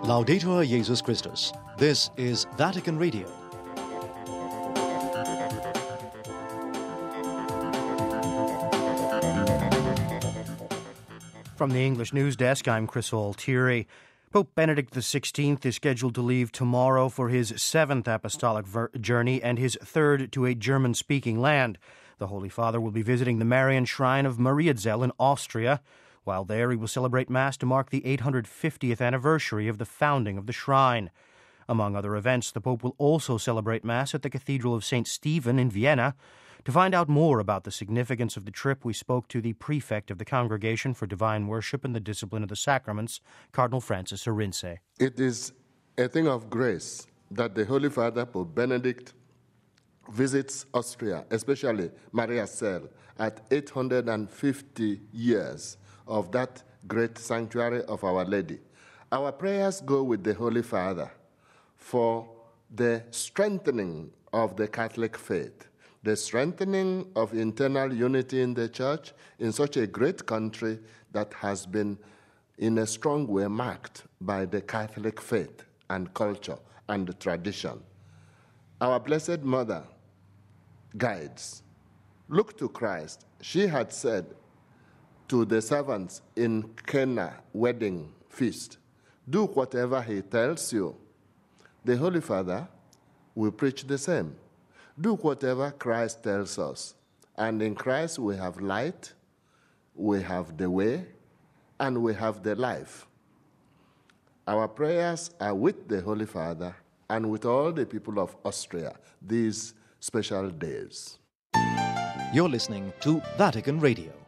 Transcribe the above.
Laudetur Jesus Christus. This is Vatican Radio. From the English News Desk, I'm Chris Altieri. Pope Benedict XVI is scheduled to leave tomorrow for his seventh apostolic journey and his third to a German-speaking land. The Holy Father will be visiting the Marian Shrine of Mariazell in Austria. While there, he will celebrate Mass to mark the 850th anniversary of the founding of the shrine. Among other events, the Pope will also celebrate Mass at the Cathedral of St. Stephen in Vienna. To find out more about the significance of the trip, we spoke to the prefect of the Congregation for Divine Worship and the Discipline of the Sacraments, Cardinal Francis Arinze. It is a thing of grace that the Holy Father, Pope Benedict, visits Austria, especially Mariazell, at 850 years of that great sanctuary of Our Lady. Our prayers go with the Holy Father for the strengthening of the Catholic faith, the strengthening of internal unity in the Church in such a great country that has been in a strong way marked by the Catholic faith and culture and tradition. Our Blessed Mother guides. Look to Christ. She had said to the servants in Cana wedding feast, do whatever he tells you. The Holy Father will preach the same. Do whatever Christ tells us. And in Christ we have light, we have the way, and we have the life. Our prayers are with the Holy Father and with all the people of Austria these special days. You're listening to Vatican Radio.